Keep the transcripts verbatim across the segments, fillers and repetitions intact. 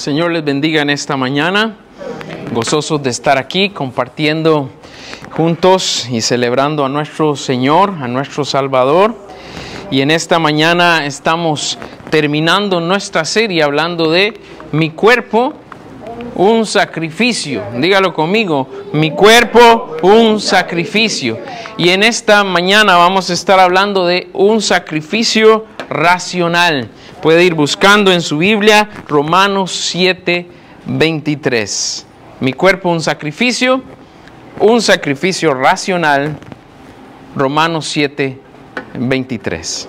Señor les bendiga en esta mañana, gozosos de estar aquí compartiendo juntos y celebrando a nuestro Señor, a nuestro Salvador. Y en esta mañana estamos terminando nuestra serie hablando de mi cuerpo, un sacrificio. Dígalo conmigo, mi cuerpo, un sacrificio. Y en esta mañana vamos a estar hablando de un sacrificio racional. Puede ir buscando en su Biblia Romanos siete, veintitrés. Mi cuerpo, un sacrificio, un sacrificio racional. Romanos siete, veintitrés.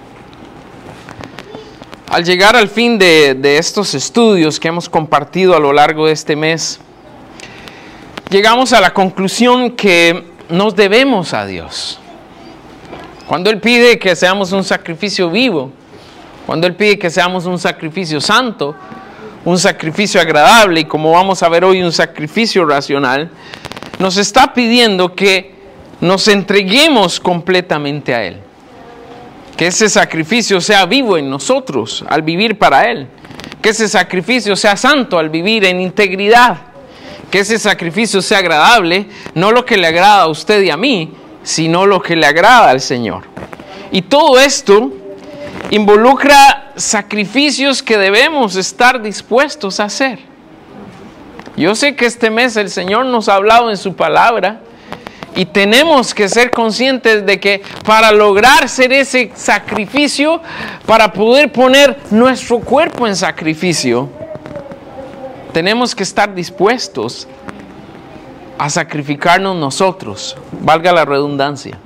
Al llegar al fin de, de estos estudios que hemos compartido a lo largo de este mes, llegamos a la conclusión que nos debemos a Dios. Cuando Él pide que seamos un sacrificio vivo, cuando Él pide que seamos un sacrificio santo, un sacrificio agradable y, como vamos a ver hoy, un sacrificio racional, nos está pidiendo que nos entreguemos completamente a Él. Que ese sacrificio sea vivo en nosotros al vivir para Él. Que ese sacrificio sea santo al vivir en integridad. Que ese sacrificio sea agradable, no lo que le agrada a usted y a mí, sino lo que le agrada al Señor. Y todo esto involucra sacrificios que debemos estar dispuestos a hacer. Yo sé que este mes el Señor nos ha hablado en su palabra y tenemos que ser conscientes de que para lograr ser ese sacrificio, para poder poner nuestro cuerpo en sacrificio, tenemos que estar dispuestos a sacrificarnos nosotros, valga la redundancia,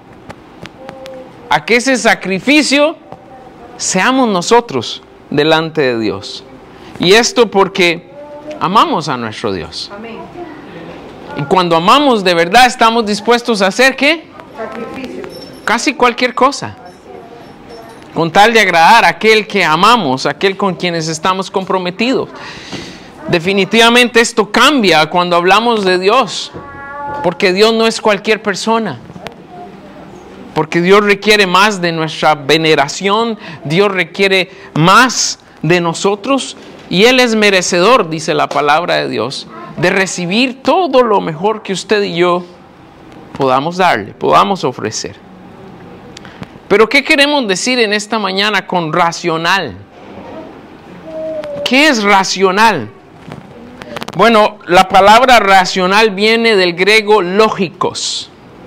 a que ese sacrificio seamos nosotros delante de Dios. Y esto porque amamos a nuestro Dios. Amén. Y cuando amamos de verdad estamos dispuestos a hacer ¿qué? Sacrificios. Casi cualquier cosa. Con tal de agradar a aquel que amamos, a aquel con quienes estamos comprometidos. Definitivamente esto cambia cuando hablamos de Dios. Porque Dios no es cualquier persona. Porque Dios requiere más de nuestra veneración, Dios requiere más de nosotros y Él es merecedor, dice la palabra de Dios, de recibir todo lo mejor que usted y yo podamos darle, podamos ofrecer. Pero ¿qué queremos decir en esta mañana con racional? ¿Qué es racional? Bueno, la palabra racional viene del griego lógicos.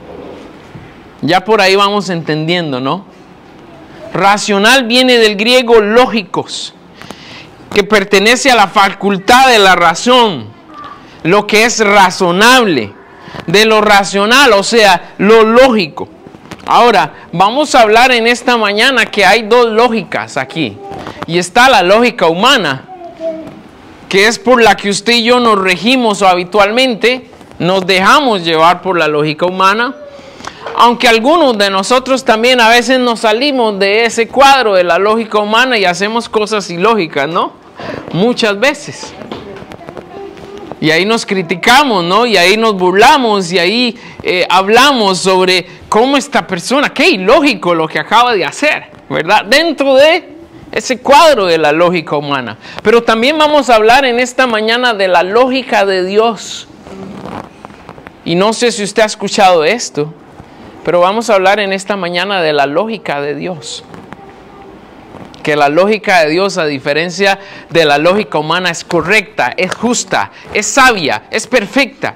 Ya por ahí vamos entendiendo, ¿no? Racional viene del griego lógicos, que pertenece a la facultad de la razón, lo que es razonable, de lo racional, o sea, lo lógico. Ahora, vamos a hablar en esta mañana que hay dos lógicas aquí. Y está la lógica humana, que es por la que usted y yo nos regimos habitualmente, nos dejamos llevar por la lógica humana. Aunque algunos de nosotros también a veces nos salimos de ese cuadro de la lógica humana y hacemos cosas ilógicas, ¿no? Muchas veces. Y ahí nos criticamos, ¿no? Y ahí nos burlamos y ahí eh, hablamos sobre cómo esta persona, qué ilógico lo que acaba de hacer, ¿verdad? Dentro de ese cuadro de la lógica humana. Pero también vamos a hablar en esta mañana de la lógica de Dios. Y no sé si usted ha escuchado esto, pero vamos a hablar en esta mañana de la lógica de Dios. Que la lógica de Dios, a diferencia de la lógica humana, es correcta, es justa, es sabia, es perfecta.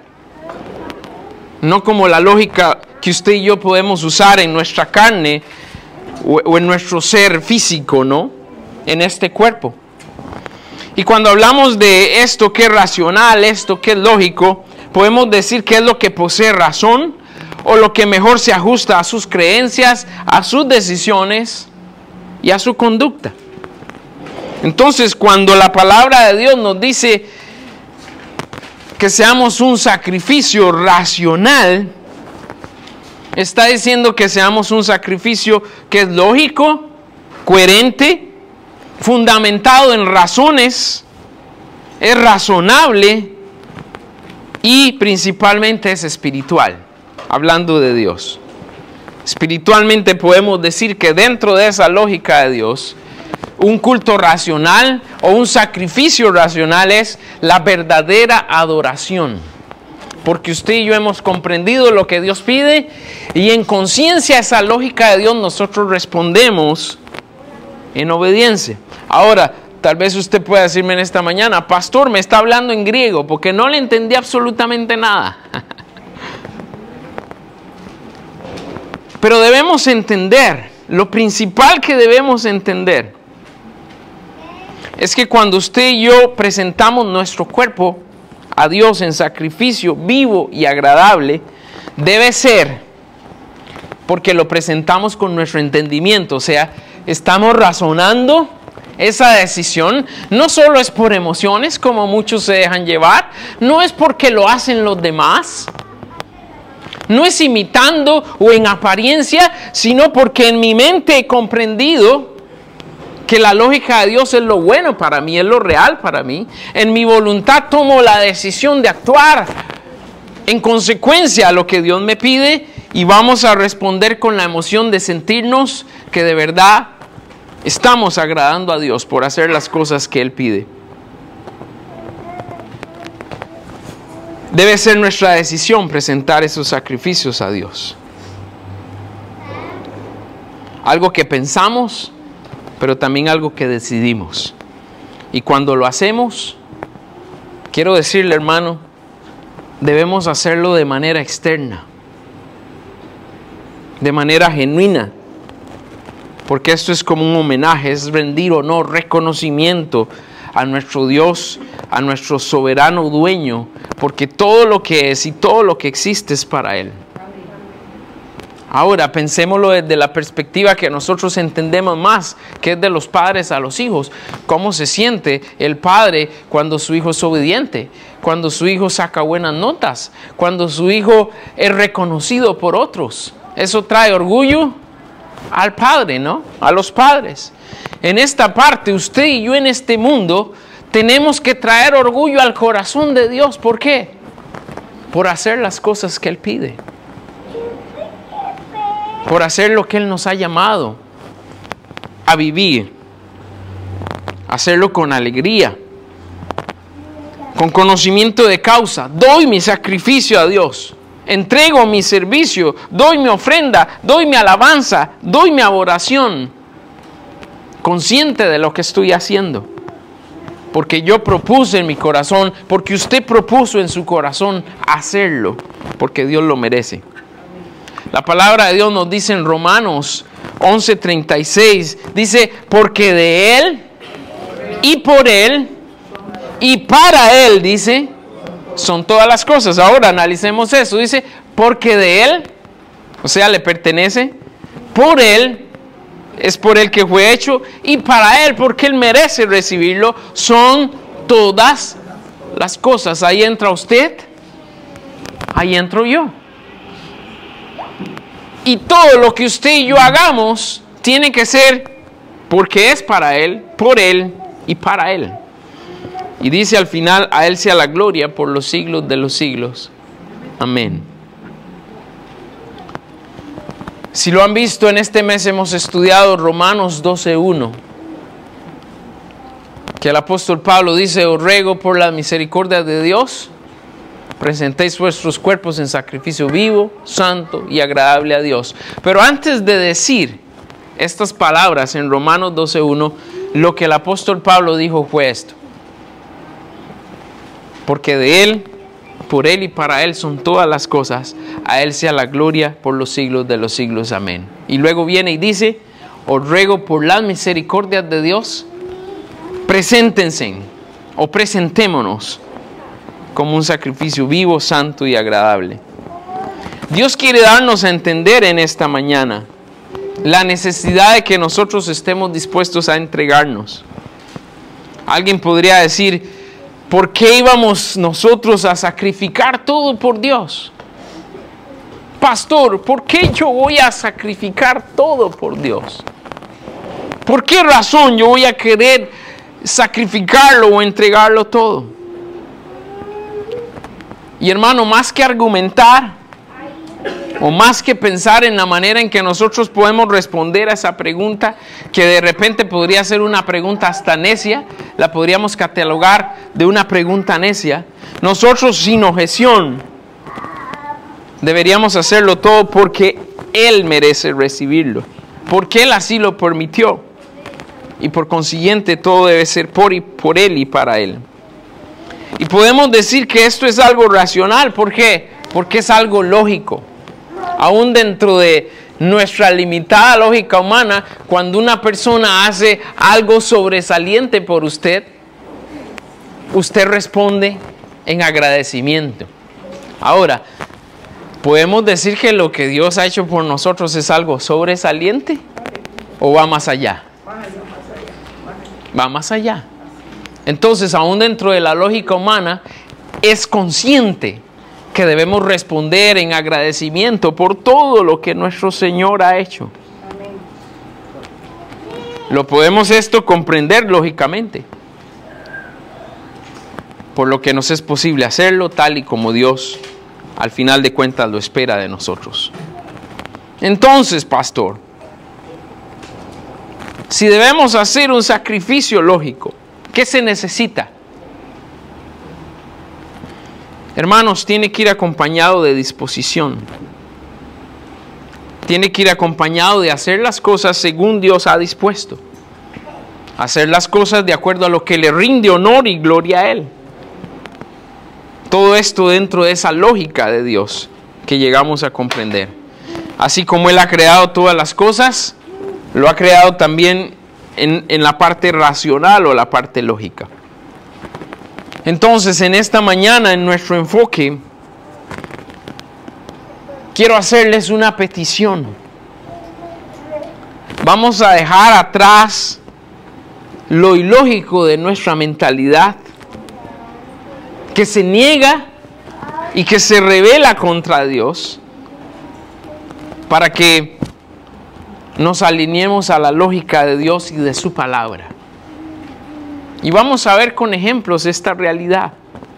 No como la lógica que usted y yo podemos usar en nuestra carne o, o en nuestro ser físico, ¿no? En este cuerpo. Y cuando hablamos de esto que es racional, esto que es lógico, podemos decir que es lo que posee razón, o lo que mejor se ajusta a sus creencias, a sus decisiones y a su conducta. Entonces, cuando la palabra de Dios nos dice que seamos un sacrificio racional, está diciendo que seamos un sacrificio que es lógico, coherente, fundamentado en razones, es razonable y principalmente es espiritual. Hablando de Dios. Espiritualmente podemos decir que dentro de esa lógica de Dios un culto racional o un sacrificio racional, es la verdadera adoración. Porque usted y yo hemos comprendido lo que Dios pide y en conciencia a esa lógica de Dios nosotros respondemos en obediencia. Ahora, tal vez usted pueda decirme en esta mañana, pastor, me está hablando en griego porque no le entendí absolutamente nada. Pero debemos entender, lo principal que debemos entender es que cuando usted y yo presentamos nuestro cuerpo a Dios en sacrificio vivo y agradable, debe ser porque lo presentamos con nuestro entendimiento, o sea, estamos razonando esa decisión. No solo es por emociones, como muchos se dejan llevar, no es porque lo hacen los demás, no es imitando o en apariencia, sino porque en mi mente he comprendido que la lógica de Dios es lo bueno para mí, es lo real para mí. En mi voluntad tomo la decisión de actuar en consecuencia a lo que Dios me pide y vamos a responder con la emoción de sentirnos que de verdad estamos agradando a Dios por hacer las cosas que Él pide. Debe ser nuestra decisión presentar esos sacrificios a Dios. Algo que pensamos, pero también algo que decidimos. Y cuando lo hacemos, quiero decirle, hermano, debemos hacerlo de manera externa, de manera genuina, porque esto es como un homenaje, es rendir honor, reconocimiento a nuestro Dios, a nuestro soberano dueño, porque todo lo que es y todo lo que existe es para Él. Ahora, pensémoslo desde la perspectiva que nosotros entendemos más, que es de los padres a los hijos. ¿Cómo se siente el padre cuando su hijo es obediente? Cuando su hijo saca buenas notas, cuando su hijo es reconocido por otros. Eso trae orgullo al padre, ¿no? A los padres. En esta parte, usted y yo en este mundo tenemos que traer orgullo al corazón de Dios. ¿Por qué? Por hacer las cosas que Él pide. Por hacer lo que Él nos ha llamado a vivir. Hacerlo con alegría, con conocimiento de causa. Doy mi sacrificio a Dios. Entrego mi servicio, doy mi ofrenda, doy mi alabanza, doy mi adoración. Consciente de lo que estoy haciendo. Porque yo propuse en mi corazón, porque usted propuso en su corazón hacerlo, porque Dios lo merece. La palabra de Dios nos dice en Romanos once treinta y seis, dice, porque de Él y por Él y para Él, dice, son todas las cosas. Ahora analicemos eso, dice, porque de Él, o sea, le pertenece, por Él, es por Él que fue hecho, y para Él, porque Él merece recibirlo, son todas las cosas. Ahí entra usted, ahí entro yo. Y todo lo que usted y yo hagamos tiene que ser porque es para Él, por Él y para Él. Y dice al final, a Él sea la gloria por los siglos de los siglos. Amén. Si lo han visto, en este mes hemos estudiado Romanos doce uno. Que el apóstol Pablo dice, os ruego por la misericordia de Dios, presentéis vuestros cuerpos en sacrificio vivo, santo y agradable a Dios. Pero antes de decir estas palabras en Romanos doce uno, lo que el apóstol Pablo dijo fue esto. Porque de Él, por Él y para Él son todas las cosas. A Él sea la gloria por los siglos de los siglos. Amén. Y luego viene y dice, os ruego por las misericordias de Dios, preséntense o presentémonos como un sacrificio vivo, santo y agradable. Dios quiere darnos a entender en esta mañana la necesidad de que nosotros estemos dispuestos a entregarnos. Alguien podría decir, ¿por qué íbamos nosotros a sacrificar todo por Dios? Pastor, ¿por qué yo voy a sacrificar todo por Dios? ¿Por qué razón yo voy a querer sacrificarlo o entregarlo todo? Y hermano, más que argumentar, O más que pensar en la manera en que nosotros podemos responder a esa pregunta, que de repente podría ser una pregunta hasta necia, la podríamos catalogar de una pregunta necia. Nosotros sin objeción deberíamos hacerlo todo porque Él merece recibirlo, porque Él así lo permitió. Y por consiguiente todo debe ser por, y, por Él y para Él. Y podemos decir que esto es algo racional. ¿Por qué? Porque es algo lógico. Aún dentro de nuestra limitada lógica humana, cuando una persona hace algo sobresaliente por usted, usted responde en agradecimiento. Ahora, ¿podemos decir que lo que Dios ha hecho por nosotros es algo sobresaliente o va más allá? Va más allá. Entonces, aún dentro de la lógica humana, es consciente que debemos responder en agradecimiento por todo lo que nuestro Señor ha hecho. Lo podemos esto comprender lógicamente, por lo que nos es posible hacerlo tal y como Dios al final de cuentas lo espera de nosotros. Entonces, pastor, si debemos hacer un sacrificio lógico, ¿qué se necesita? Hermanos, tiene que ir acompañado de disposición. Tiene que ir acompañado de hacer las cosas según Dios ha dispuesto. Hacer las cosas de acuerdo a lo que le rinde honor y gloria a Él. Todo esto dentro de esa lógica de Dios que llegamos a comprender. Así como Él ha creado todas las cosas, lo ha creado también en, en la parte racional o la parte lógica. Entonces, en esta mañana, en nuestro enfoque, quiero hacerles una petición. Vamos a dejar atrás lo ilógico de nuestra mentalidad, que se niega y que se rebela contra Dios, para que nos alineemos a la lógica de Dios y de su palabra. Y vamos a ver con ejemplos esta realidad.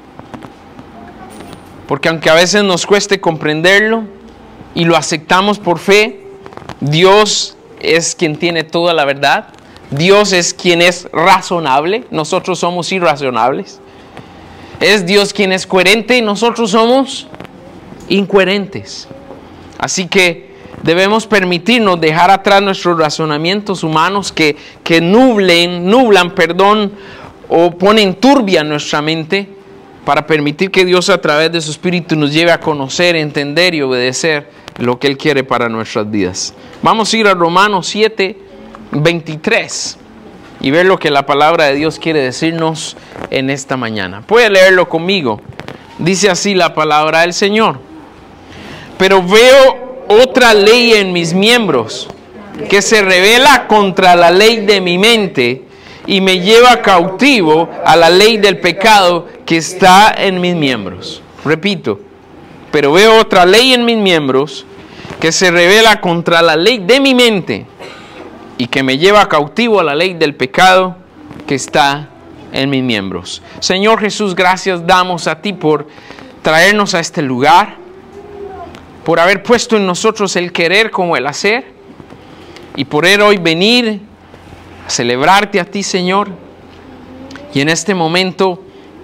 Porque aunque a veces nos cueste comprenderlo y lo aceptamos por fe, Dios es quien tiene toda la verdad. Dios es quien es razonable. Nosotros somos irracionables. Es Dios quien es coherente y nosotros somos incoherentes. Así que debemos permitirnos dejar atrás nuestros razonamientos humanos que, que nublen, nublan, perdón, o ponen turbia nuestra mente, para permitir que Dios a través de su Espíritu nos lleve a conocer, entender y obedecer lo que Él quiere para nuestras vidas. Vamos a ir a Romanos siete, veintitrés y ver lo que la palabra de Dios quiere decirnos en esta mañana. Puede leerlo conmigo. Dice así la palabra del Señor. Pero veo otra ley en mis miembros, que se rebela contra la ley de mi mente y me lleva cautivo a la ley del pecado que está en mis miembros. Repito, pero veo otra ley en mis miembros que se rebela contra la ley de mi mente y que me lleva cautivo a la ley del pecado que está en mis miembros. Señor Jesús, gracias damos a ti por traernos a este lugar, por haber puesto en nosotros el querer como el hacer, y por hoy venir a celebrarte a ti, Señor, y en este momento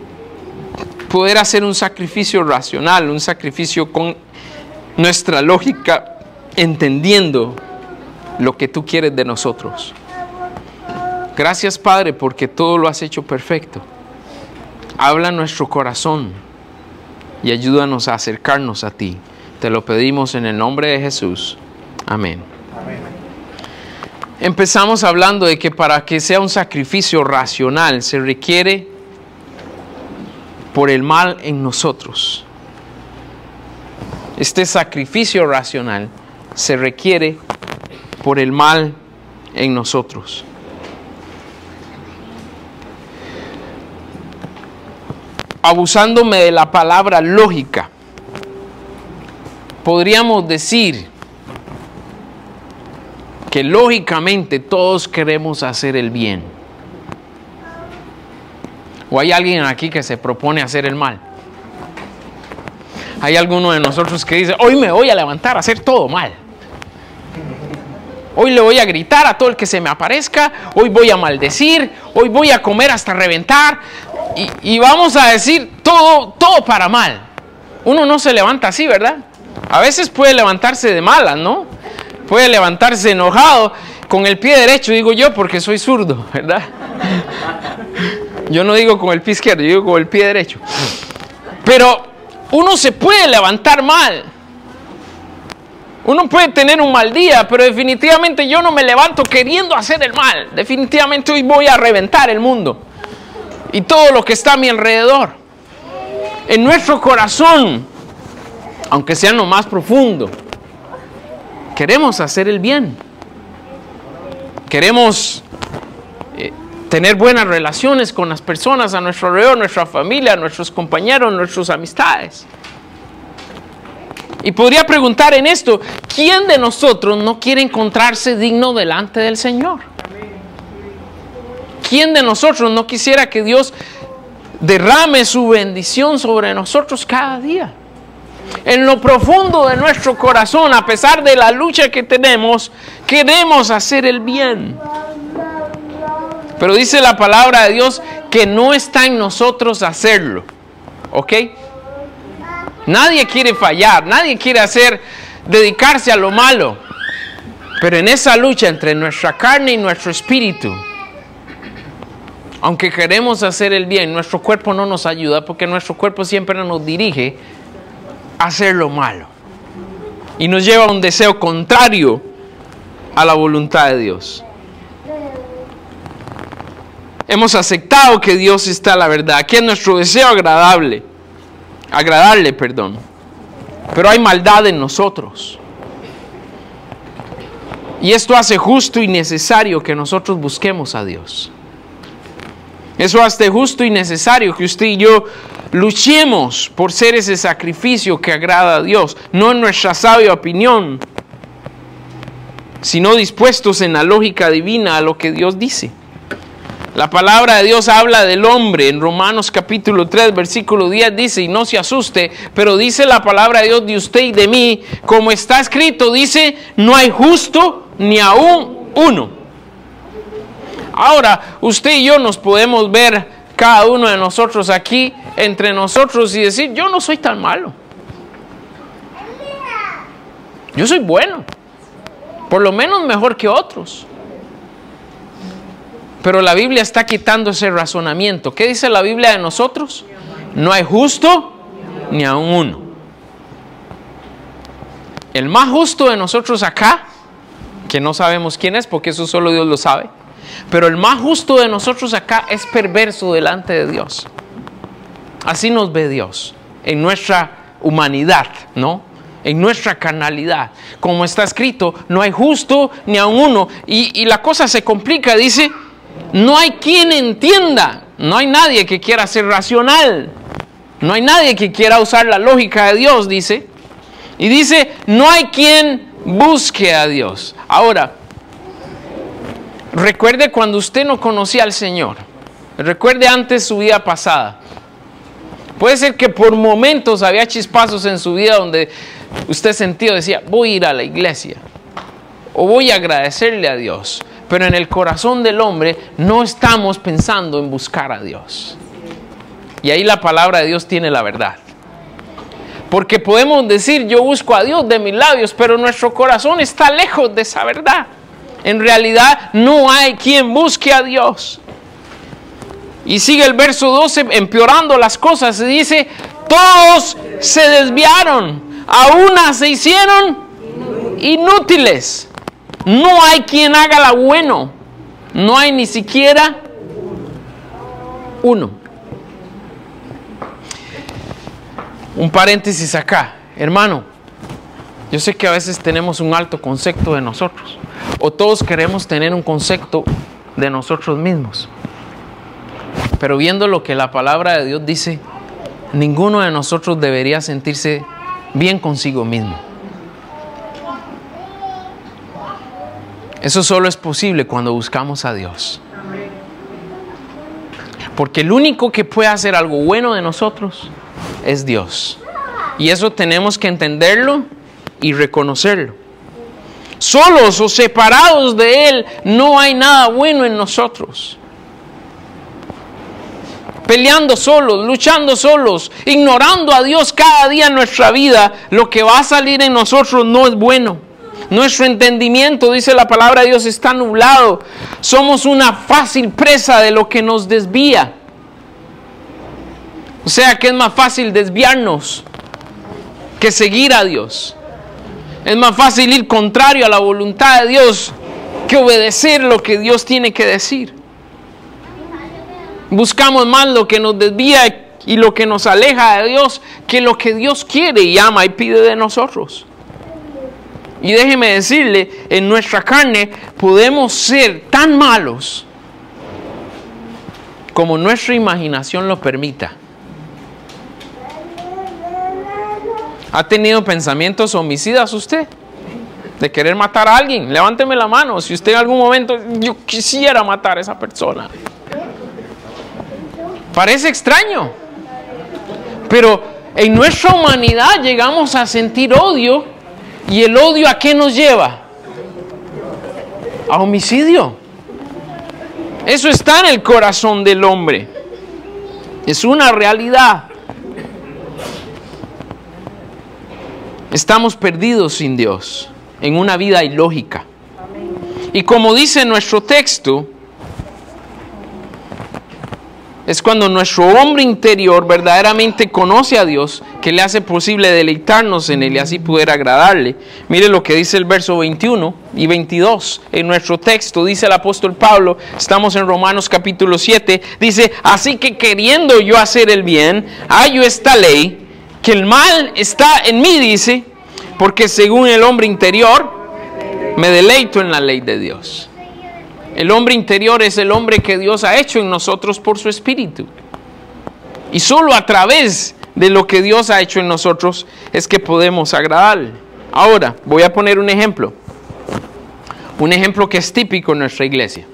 poder hacer un sacrificio racional, un sacrificio con nuestra lógica, entendiendo lo que tú quieres de nosotros. Gracias, Padre, porque todo lo has hecho perfecto. Habla en nuestro corazón y ayúdanos a acercarnos a ti. Te lo pedimos en el nombre de Jesús. Amén. Amén. Empezamos hablando de que para que sea un sacrificio racional se requiere por el mal en nosotros. Este sacrificio racional se requiere por el mal en nosotros. Abusándome de la palabra lógica, podríamos decir que lógicamente todos queremos hacer el bien. ¿O hay alguien aquí que se propone hacer el mal? Hay alguno de nosotros que dice, hoy me voy a levantar a hacer todo mal. Hoy le voy a gritar a todo el que se me aparezca, hoy voy a maldecir, hoy voy a comer hasta reventar y, y vamos a decir todo, todo para mal. Uno no se levanta así, ¿verdad? A veces puede levantarse de malas, ¿no? Puede levantarse enojado con el pie derecho, digo yo, porque soy zurdo, ¿verdad? Yo no digo con el pie izquierdo, yo digo con el pie derecho. Pero uno se puede levantar mal. Uno puede tener un mal día, pero definitivamente yo no me levanto queriendo hacer el mal. Definitivamente hoy voy a reventar el mundo y todo lo que está a mi alrededor. En nuestro corazón, aunque sea en lo más profundo, queremos hacer el bien. Queremos eh, tener buenas relaciones con las personas a nuestro alrededor, nuestra familia, nuestros compañeros, nuestras amistades. Y podría preguntar en esto, ¿quién de nosotros no quiere encontrarse digno delante del Señor? ¿Quién de nosotros no quisiera que Dios derrame su bendición sobre nosotros cada día? En lo profundo de nuestro corazón, a pesar de la lucha que tenemos, queremos hacer el bien. Pero dice la palabra de Dios que no está en nosotros hacerlo. ¿Ok? Nadie quiere fallar, nadie quiere hacer, dedicarse a lo malo. Pero en esa lucha entre nuestra carne y nuestro espíritu, aunque queremos hacer el bien, nuestro cuerpo no nos ayuda porque nuestro cuerpo siempre nos dirige a hacer lo malo. Y nos lleva a un deseo contrario a la voluntad de Dios. Hemos aceptado que Dios está a la verdad, que es nuestro deseo agradable. Agradarle, perdón. Pero hay maldad en nosotros. Y esto hace justo y necesario que nosotros busquemos a Dios. Eso hace justo y necesario que usted y yo luchemos por ser ese sacrificio que agrada a Dios. No en nuestra sabia opinión, sino dispuestos en la lógica divina a lo que Dios dice. La palabra de Dios habla del hombre. En Romanos capítulo tres, versículo diez dice, y no se asuste, pero dice la palabra de Dios de usted y de mí, como está escrito, dice, no hay justo ni aún uno. Ahora, usted y yo nos podemos ver, cada uno de nosotros aquí, entre nosotros y decir, yo no soy tan malo. Yo soy bueno. Por lo menos mejor que otros. Pero la Biblia está quitando ese razonamiento. ¿Qué dice la Biblia de nosotros? No hay justo ni aún uno. El más justo de nosotros acá, que no sabemos quién es porque eso solo Dios lo sabe, pero el más justo de nosotros acá es perverso delante de Dios. Así nos ve Dios en nuestra humanidad, ¿no? En nuestra carnalidad. Como está escrito, no hay justo ni aún uno. Y, y la cosa se complica, dice, no hay quien entienda, no hay nadie que quiera ser racional, no hay nadie que quiera usar la lógica de Dios, dice. Y dice, no hay quien busque a Dios. Ahora, recuerde cuando usted no conocía al Señor, recuerde antes su vida pasada. Puede ser que por momentos había chispazos en su vida donde usted sentía, decía, voy a ir a la iglesia o voy a agradecerle a Dios. Pero en el corazón del hombre no estamos pensando en buscar a Dios. Y ahí la palabra de Dios tiene la verdad. Porque podemos decir, yo busco a Dios de mis labios, pero nuestro corazón está lejos de esa verdad. En realidad no hay quien busque a Dios. Y sigue el verso doce empeorando las cosas y dice, todos se desviaron, a una se hicieron inútiles. No hay quien haga lo bueno. No hay ni siquiera uno. Un paréntesis acá. Hermano, yo sé que a veces tenemos un alto concepto de nosotros. O todos queremos tener un concepto de nosotros mismos. Pero viendo lo que la palabra de Dios dice, ninguno de nosotros debería sentirse bien consigo mismo. Eso solo es posible cuando buscamos a Dios. Porque el único que puede hacer algo bueno de nosotros es Dios. Y eso tenemos que entenderlo y reconocerlo. Solos o separados de Él, no hay nada bueno en nosotros. Peleando solos, luchando solos, ignorando a Dios cada día en nuestra vida, lo que va a salir en nosotros no es bueno. Nuestro entendimiento, dice la palabra de Dios, está nublado. Somos una fácil presa de lo que nos desvía. O sea que es más fácil desviarnos que seguir a Dios. Es más fácil ir contrario a la voluntad de Dios que obedecer lo que Dios tiene que decir. Buscamos más lo que nos desvía y lo que nos aleja de Dios que lo que Dios quiere y ama y pide de nosotros. Y déjeme decirle, en nuestra carne podemos ser tan malos como nuestra imaginación lo permita. ¿Ha tenido pensamientos homicidas usted? De querer matar a alguien. Levánteme la mano si usted en algún momento, yo quisiera matar a esa persona. Parece extraño. Pero en nuestra humanidad llegamos a sentir odio. ¿Y el odio a qué nos lleva? A homicidio. Eso está en el corazón del hombre. Es una realidad. Estamos perdidos sin Dios, en una vida ilógica. Y como dice nuestro texto, es cuando nuestro hombre interior verdaderamente conoce a Dios, que le hace posible deleitarnos en Él y así poder agradarle. Mire lo que dice el verso veintiuno y veintidós en nuestro texto. Dice el apóstol Pablo, estamos en Romanos capítulo siete, dice: así que queriendo yo hacer el bien, hallo esta ley, que el mal está en mí, dice, porque según el hombre interior, me deleito en la ley de Dios. El hombre interior es el hombre que Dios ha hecho en nosotros por su Espíritu. Y solo a través de lo que Dios ha hecho en nosotros es que podemos agradarle. Ahora, voy a poner un ejemplo. Un ejemplo que es típico en nuestra iglesia.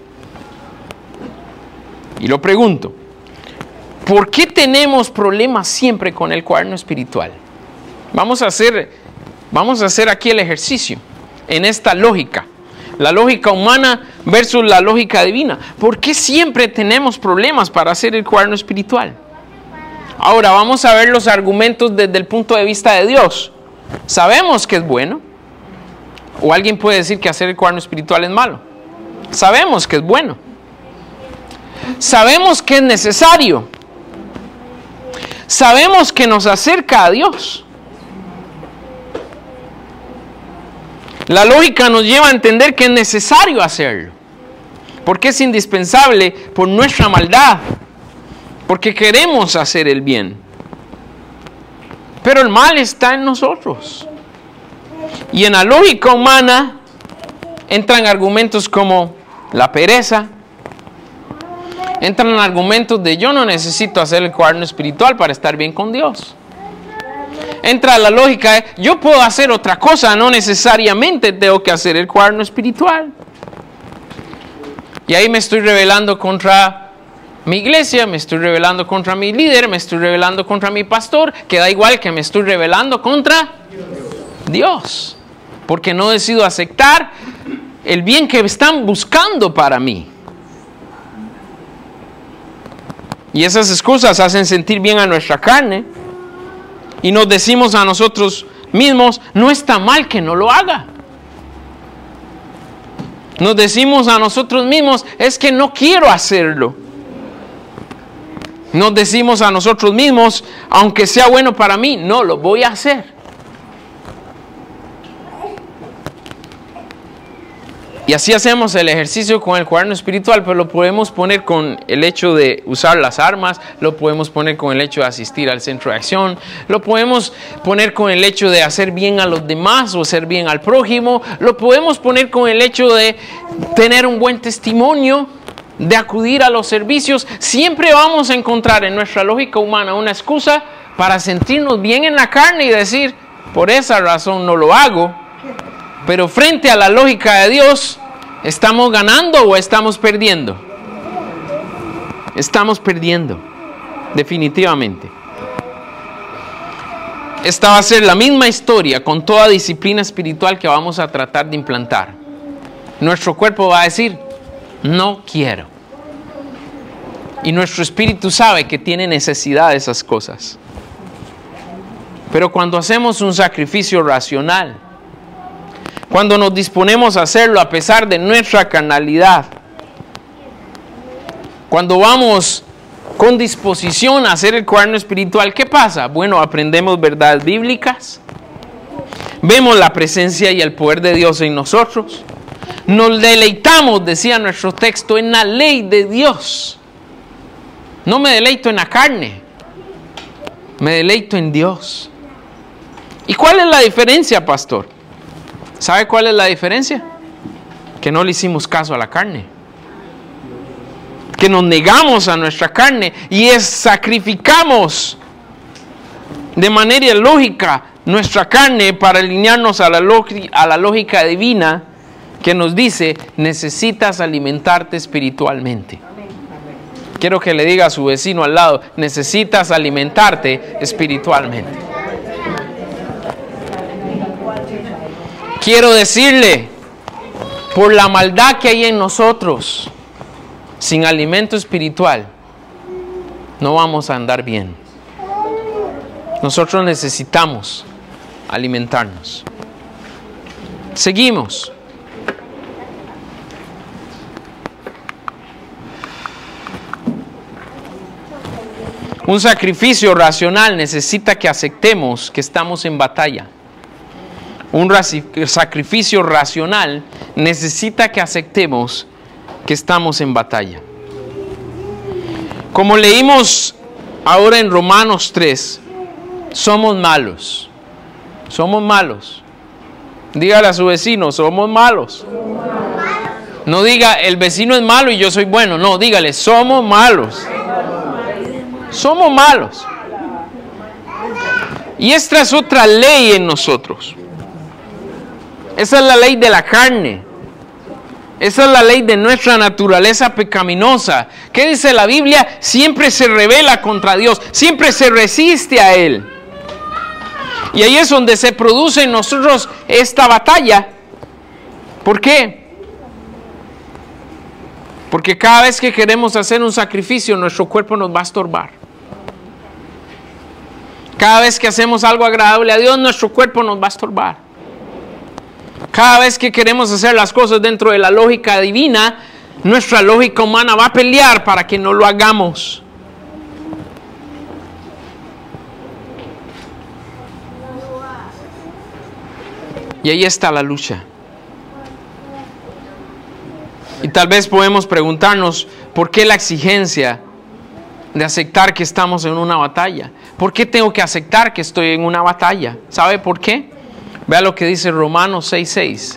Y lo pregunto: ¿por qué tenemos problemas siempre con el cuaderno espiritual? Vamos a hacer, vamos a hacer aquí el ejercicio en esta lógica. La lógica humana versus la lógica divina. ¿Por qué siempre tenemos problemas para hacer el cuaderno espiritual? Ahora vamos a ver los argumentos desde el punto de vista de Dios. Sabemos que es bueno. O alguien puede decir que hacer el cuaderno espiritual es malo. Sabemos que es bueno. Sabemos que es necesario. Sabemos que nos acerca a Dios. La lógica nos lleva a entender que es necesario hacerlo, porque es indispensable por nuestra maldad, porque queremos hacer el bien. Pero el mal está en nosotros. Y en la lógica humana entran argumentos como la pereza, entran argumentos de yo no necesito hacer el cuaderno espiritual para estar bien con Dios. Entra la lógica de yo puedo hacer otra cosa, no necesariamente tengo que hacer el cuaderno espiritual. Y ahí me estoy rebelando contra mi iglesia, me estoy rebelando contra mi líder, me estoy rebelando contra mi pastor, que da igual que me estoy rebelando contra Dios, porque no decido aceptar el bien que están buscando para mí. Y esas excusas hacen sentir bien a nuestra carne. Y nos decimos a nosotros mismos, no está mal que no lo haga. Nos decimos a nosotros mismos, es que no quiero hacerlo. Nos decimos a nosotros mismos, aunque sea bueno para mí, no lo voy a hacer. Y así hacemos el ejercicio con el cuaderno espiritual, pero lo podemos poner con el hecho de usar las armas, lo podemos poner con el hecho de asistir al centro de acción, lo podemos poner con el hecho de hacer bien a los demás o hacer bien al prójimo, lo podemos poner con el hecho de tener un buen testimonio, de acudir a los servicios. Siempre vamos a encontrar en nuestra lógica humana una excusa para sentirnos bien en la carne y decir, por esa razón no lo hago. Pero frente a la lógica de Dios, ¿estamos ganando o estamos perdiendo? Estamos perdiendo, definitivamente. esta va a ser la misma historia con toda disciplina espiritual que vamos a tratar de implantar. Nuestro cuerpo va a decir, no quiero. Y nuestro espíritu sabe que tiene necesidad de esas cosas. Pero cuando hacemos un sacrificio racional, cuando nos disponemos a hacerlo a pesar de nuestra carnalidad, cuando vamos con disposición a hacer el cuaderno espiritual, ¿qué pasa? Bueno, aprendemos verdades bíblicas, vemos la presencia y el poder de Dios en nosotros, nos deleitamos, decía nuestro texto, en la ley de Dios. No me deleito en la carne, me deleito en Dios. ¿Y cuál es la diferencia, pastor? ¿Sabe cuál es la diferencia? Que no le hicimos caso a la carne. Que nos negamos a nuestra carne y es, sacrificamos de manera lógica nuestra carne para alinearnos a la, a la lógica divina que nos dice, necesitas alimentarte espiritualmente. Quiero que le diga a su vecino al lado, necesitas alimentarte espiritualmente. Quiero decirle, por la maldad que hay en nosotros, sin alimento espiritual, no vamos a andar bien. Nosotros necesitamos alimentarnos. Seguimos. Un sacrificio racional necesita que aceptemos que estamos en batalla. Un sacrificio racional necesita que aceptemos que estamos en batalla. Como leímos ahora en Romanos tres, somos malos. Somos malos. Dígale a su vecino, somos malos. No diga, el vecino es malo y yo soy bueno. No, dígale, somos malos. Somos malos. Y esta es otra ley en nosotros. Esa es la ley de la carne. Esa es la ley de nuestra naturaleza pecaminosa. ¿Qué dice la Biblia? Siempre se rebela contra Dios. Siempre se resiste a Él. Y ahí es donde se produce en nosotros esta batalla. ¿Por qué? Porque cada vez que queremos hacer un sacrificio, nuestro cuerpo nos va a estorbar. Cada vez que hacemos algo agradable a Dios, nuestro cuerpo nos va a estorbar. Cada vez que queremos hacer las cosas dentro de la lógica divina, nuestra lógica humana va a pelear para que no lo hagamos. Y ahí está la lucha. Y tal vez podemos preguntarnos, ¿por qué la exigencia de aceptar que estamos en una batalla? ¿Por qué tengo que aceptar que estoy en una batalla? ¿Sabe por qué? Vea lo que dice Romanos seis seis.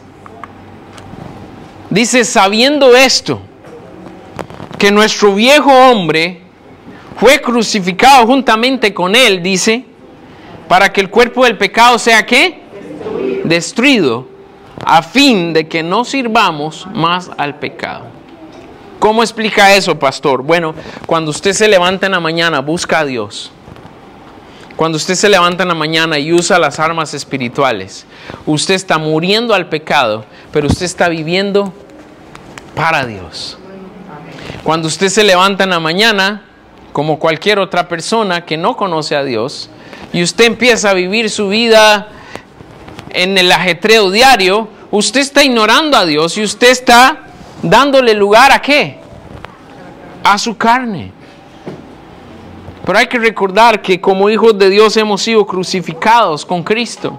Dice, sabiendo esto, que nuestro viejo hombre fue crucificado juntamente con él, dice, para que el cuerpo del pecado sea, ¿qué? Destruido. Destruido, a fin de que no sirvamos más al pecado. ¿Cómo explica eso, pastor? Bueno, cuando usted se levanta en la mañana, busca a Dios. Cuando usted se levanta en la mañana y usa las armas espirituales, usted está muriendo al pecado, pero usted está viviendo para Dios. Cuando usted se levanta en la mañana, como cualquier otra persona que no conoce a Dios, y usted empieza a vivir su vida en el ajetreo diario, usted está ignorando a Dios y usted está dándole lugar ¿a qué? A su carne. Pero hay que recordar que como hijos de Dios hemos sido crucificados con Cristo.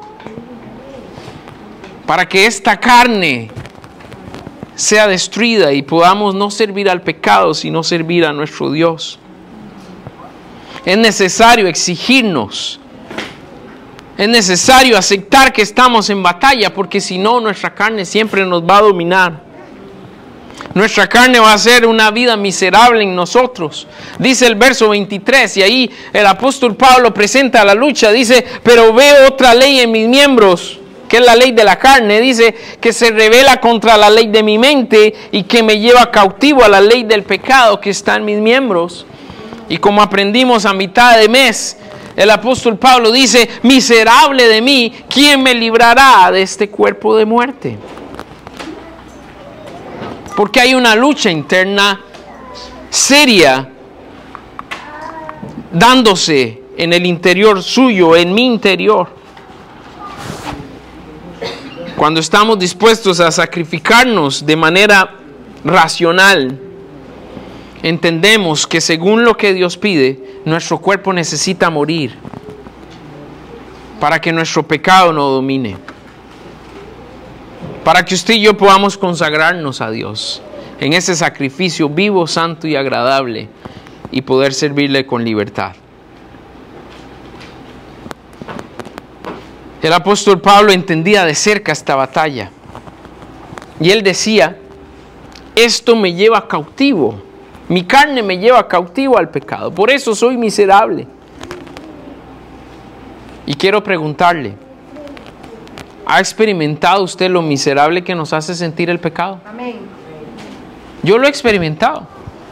Para que esta carne sea destruida y podamos no servir al pecado, sino servir a nuestro Dios. Es necesario exigirnos. Es necesario aceptar que estamos en batalla, porque si no, nuestra carne siempre nos va a dominar. Nuestra carne va a ser una vida miserable en nosotros. Dice el verso veintitrés, y ahí el apóstol Pablo presenta la lucha. Dice, pero veo otra ley en mis miembros, que es la ley de la carne. Dice, que se revela contra la ley de mi mente y que me lleva cautivo a la ley del pecado que está en mis miembros. Y como aprendimos a mitad de mes, El apóstol Pablo dice, miserable de mí, ¿quién me librará de este cuerpo de muerte? Porque hay una lucha interna seria dándose en el interior suyo, en mi interior. Cuando estamos dispuestos a sacrificarnos de manera racional, entendemos que según lo que Dios pide, nuestro cuerpo necesita morir para que nuestro pecado no domine. Para que usted y yo podamos consagrarnos a Dios en ese sacrificio vivo, santo y agradable y poder servirle con libertad. El apóstol Pablo entendía de cerca esta batalla y él decía, esto me lleva cautivo, mi carne me lleva cautivo al pecado, por eso soy miserable. Y quiero preguntarle, ¿ha experimentado usted lo miserable que nos hace sentir el pecado? Amén. Yo lo he experimentado.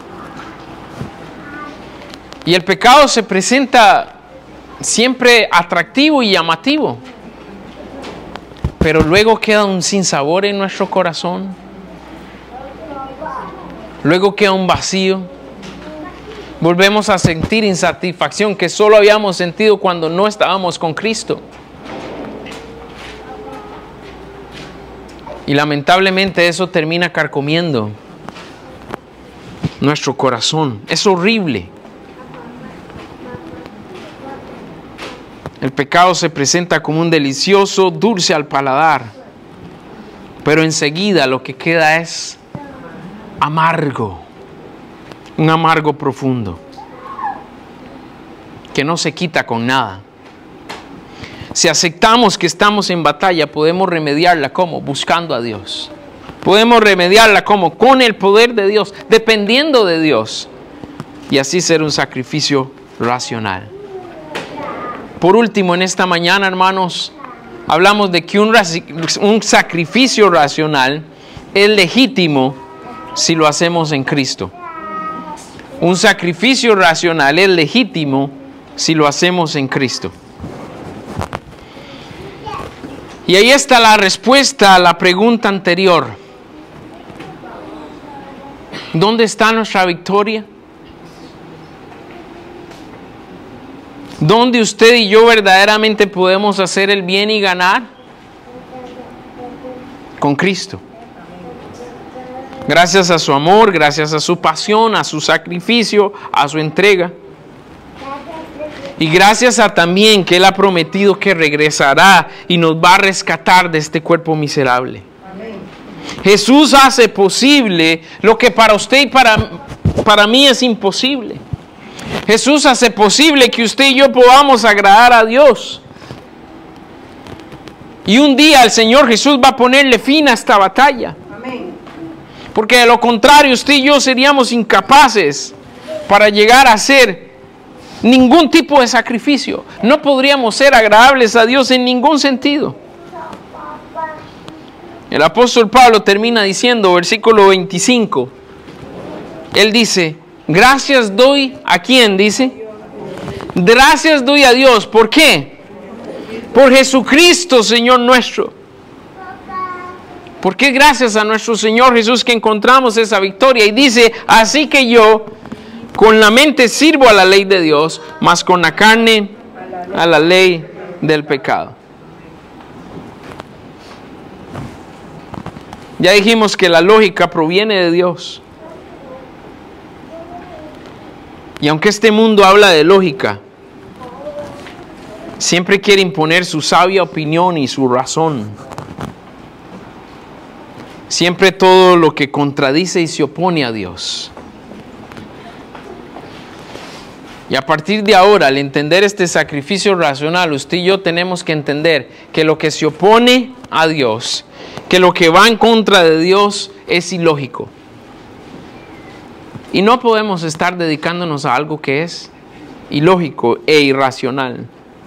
Y el pecado se presenta siempre atractivo y llamativo, pero luego queda un sinsabor en nuestro corazón. Luego queda un vacío. Volvemos a sentir insatisfacción que solo habíamos sentido cuando no estábamos con Cristo. Y lamentablemente eso termina carcomiendo nuestro corazón. Es horrible. El pecado se presenta como un delicioso dulce al paladar, pero enseguida lo que queda es amargo, un amargo profundo, que no se quita con nada. Si aceptamos que estamos en batalla, podemos remediarla ¿cómo? Buscando a Dios. Podemos remediarla ¿cómo? Con el poder de Dios, dependiendo de Dios, y así ser un sacrificio racional. Por último, en esta mañana, hermanos, hablamos de que un, un sacrificio racional es legítimo si lo hacemos en Cristo. Un sacrificio racional es legítimo si lo hacemos en Cristo. Y ahí está la respuesta a la pregunta anterior. ¿Dónde está nuestra victoria? ¿Dónde usted y yo verdaderamente podemos hacer el bien y ganar? Con Cristo. Gracias a su amor, gracias a su pasión, a su sacrificio, a su entrega. Y gracias a también que Él ha prometido que regresará y nos va a rescatar de este cuerpo miserable. Amén. Jesús hace posible lo que para usted y para, para mí es imposible. Jesús hace posible que usted y yo podamos agradar a Dios. Y un día el Señor Jesús va a ponerle fin a esta batalla. Amén. Porque de lo contrario usted y yo seríamos incapaces para llegar a hacer ningún tipo de sacrificio. No podríamos ser agradables a Dios en ningún sentido. El apóstol Pablo termina diciendo, versículo veinticinco, él dice, gracias doy, ¿a quién? Dice, gracias doy a Dios. ¿Por qué? Por Jesucristo, Señor nuestro. ¿Por qué gracias a nuestro Señor Jesús que encontramos esa victoria? Y dice, así que yo con la mente sirvo a la ley de Dios, mas con la carne a la ley del pecado. Ya dijimos que la lógica proviene de Dios. Y aunque este mundo habla de lógica, siempre quiere imponer su sabia opinión y su razón. Siempre todo lo que contradice y se opone a Dios. Y a partir de ahora, al entender este sacrificio racional, usted y yo tenemos que entender que lo que se opone a Dios, que lo que va en contra de Dios es ilógico. Y no podemos estar dedicándonos a algo que es ilógico e irracional.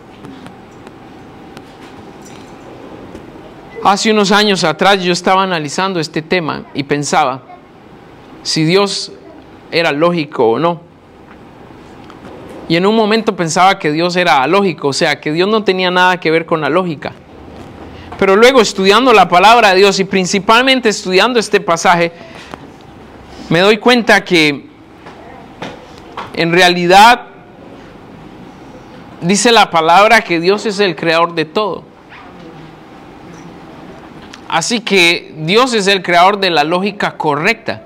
Hace unos años atrás yo estaba analizando este tema y pensaba si Dios era lógico o no. Y en un momento pensaba que Dios era alógico, o sea, que Dios no tenía nada que ver con la lógica. Pero luego estudiando la palabra de Dios y principalmente estudiando este pasaje, me doy cuenta que en realidad dice la palabra que Dios es el creador de todo. Así que Dios es el creador de la lógica correcta.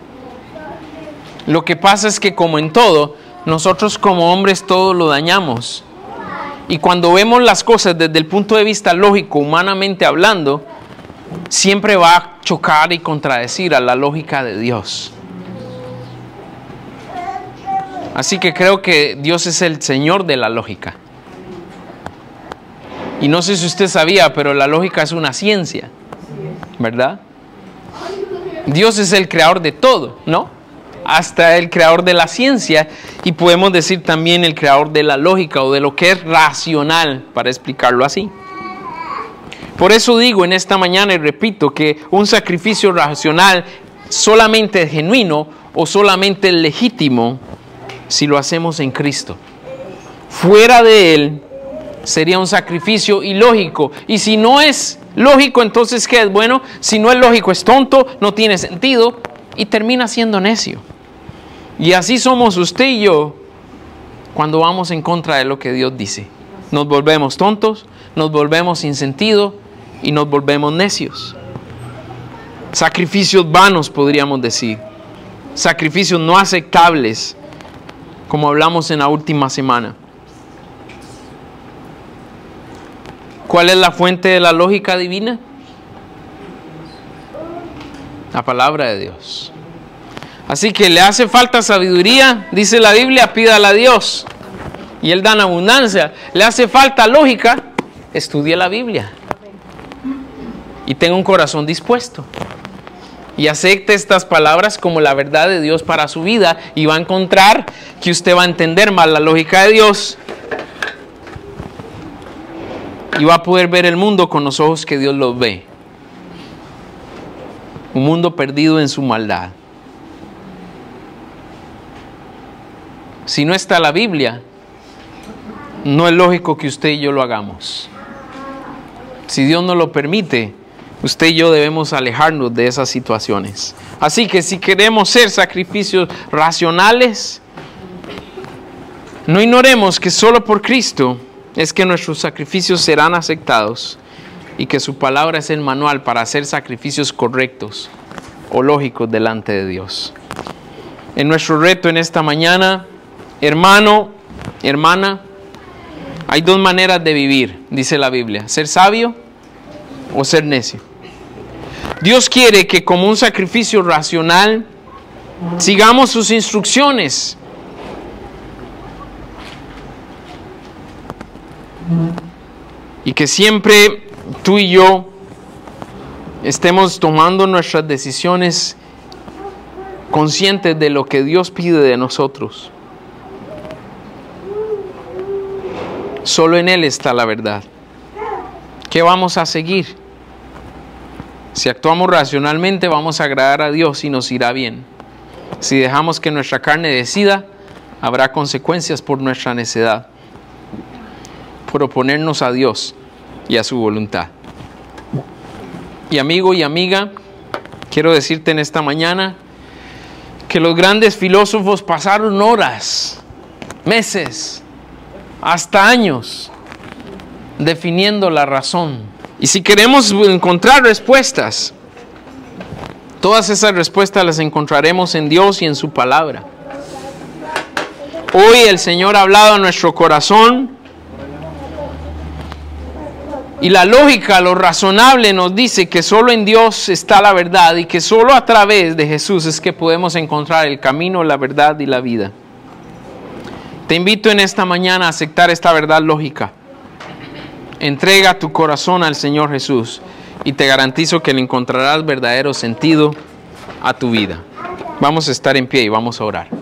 Lo que pasa es que, como en todo, nosotros como hombres todo lo dañamos. Y cuando vemos las cosas desde el punto de vista lógico, humanamente hablando, siempre va a chocar y contradecir a la lógica de Dios. Así que creo que Dios es el Señor de la lógica. Y no sé si usted sabía, pero la lógica es una ciencia, ¿verdad? Dios es el creador de todo, ¿no? Hasta el creador de la ciencia, y podemos decir también el creador de la lógica o de lo que es racional, para explicarlo así. Por eso digo en esta mañana y repito que un sacrificio racional solamente es genuino o solamente es legítimo si lo hacemos en Cristo. Fuera de Él sería un sacrificio ilógico. Y si no es lógico, entonces ¿qué es? Bueno, si no es lógico, es tonto, no tiene sentido y termina siendo necio. Y así somos usted y yo cuando vamos en contra de lo que Dios dice. Nos volvemos tontos, nos volvemos sin sentido y nos volvemos necios. Sacrificios vanos, podríamos decir. Sacrificios no aceptables, como hablamos en la última semana. ¿Cuál es la fuente de la lógica divina? La palabra de Dios. Así que le hace falta sabiduría, dice la Biblia, pídala a Dios y Él da en abundancia. Le hace falta lógica, estudie la Biblia y tenga un corazón dispuesto y acepte estas palabras como la verdad de Dios para su vida, y va a encontrar que usted va a entender más la lógica de Dios y va a poder ver el mundo con los ojos que Dios los ve. Un mundo perdido en su maldad. Si no está la Biblia, no es lógico que usted y yo lo hagamos. Si Dios no lo permite, usted y yo debemos alejarnos de esas situaciones. Así que si queremos ser sacrificios racionales, no ignoremos que solo por Cristo es que nuestros sacrificios serán aceptados y que su palabra es el manual para hacer sacrificios correctos o lógicos delante de Dios. En nuestro reto en esta mañana, hermano, hermana, hay dos maneras de vivir, dice la Biblia: ser sabio o ser necio. Dios quiere que como un sacrificio racional sigamos sus instrucciones. Y que siempre tú y yo estemos tomando nuestras decisiones conscientes de lo que Dios pide de nosotros. Solo en Él está la verdad. ¿Qué vamos a seguir? Si actuamos racionalmente, vamos a agradar a Dios y nos irá bien. Si dejamos que nuestra carne decida, habrá consecuencias por nuestra necedad, por oponernos a Dios y a su voluntad. Y amigo y amiga, quiero decirte en esta mañana que los grandes filósofos pasaron horas, meses, hasta años definiendo la razón. Y si queremos encontrar respuestas, todas esas respuestas las encontraremos en Dios y en su palabra. Hoy el Señor ha hablado a nuestro corazón y la lógica, lo razonable nos dice que solo en Dios está la verdad y que solo a través de Jesús es que podemos encontrar el camino, la verdad y la vida. Te invito en esta mañana a aceptar esta verdad lógica. Entrega tu corazón al Señor Jesús y te garantizo que le encontrarás verdadero sentido a tu vida. Vamos a estar en pie y vamos a orar.